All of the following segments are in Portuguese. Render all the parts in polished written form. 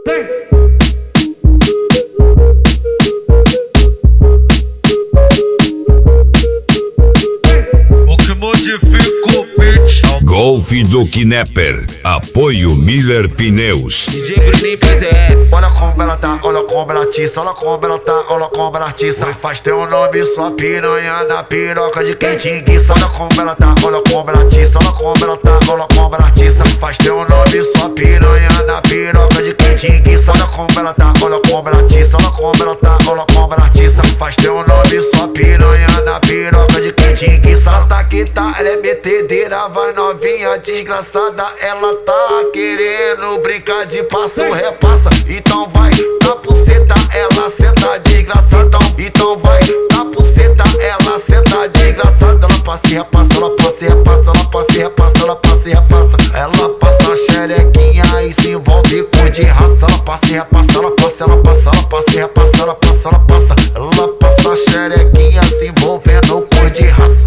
O que modifica o beat. Golf do Knepper, apoio Miller Pneus. DJ Bruninho PZS. Olha como ela tá, olha como ela atiça, olha como ela tá, olha como ela atiça. Faz teu nome sua piranha na piroca de quem te enguiça. Olha como ela tá, olha como ela atiça, olha como ela tá, olha como ela atiça. Faz teu nome sua piranha na piroca de quem te enguiça. Olha como ela tá, olha como ela atiça, olha como ela tá, olha como ela atiça. Faz teu nome sua piranha na piroca de quem te enguiça. Ela tá que tá, ela é metedeira, vai novinha desgraçada. Ela tá querendo brincar de passo, repassa. Então vai na puceta, ela senta desgraçada. Então vai na puceta, ela senta desgraçada. Ela passa e repassa, ela passa e repassa, ela passa e repassa, ela passa e repassa. Ela passa a xerequinha e se envolve com de raça. Ela passa e repassa, ela passa, ela passa, ela passa e repassa, ela passa, ela passa. Ela passa a xerequinha se envolvendo com de raça.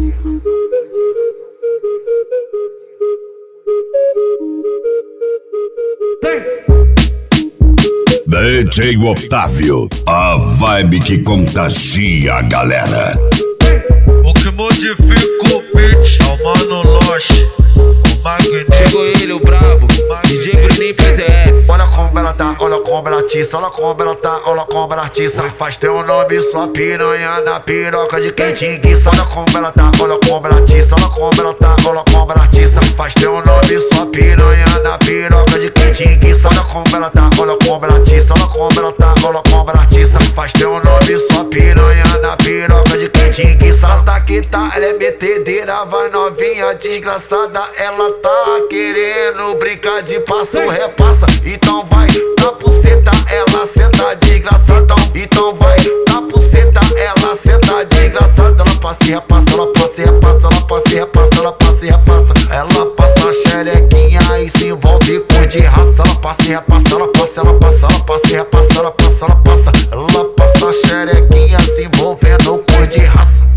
DJ Otávio, a vibe que contagia a galera. O que modifica o beat. É o Mano Loche, o Magneto. Chegou ele, o brabo. DJ Bruninho PZS. Olha como ela tá, olha como ela atiça, olha como ela tá, olha como ela atiça. Faz teu nome sua piranha na piroca de quem te enguiça. Olha como ela tá, olha como ela atiça, olha como ela tá, olha como ela atiça. Faz teu nome sua piranha na piroca de quem te enguiça. Olha como ela tá, olha como ela atiça, olha como ela tá, olha como ela atiça. Faz teu nome sua piranha na piroca de quem te enguiça. Ela tá que tá, ela é metedeira, vai novinha desgraçada. Ela tá querendo brincar de passo, repassa. Então vai na puceta, ela senta desgraçada. Então vai na puceta, ela senta desgraçada. Ela passa e repassa, ela passa e repassa, ela passa e repassa, ela passa e repassa. Ela passa a xerequinha e se envolve com de raça. Ela passa e repassa, ela passa, ela passa, ela passa e repassa, ela passa, ela passa. Ela passa a xerequinha se envolvendo com de raça.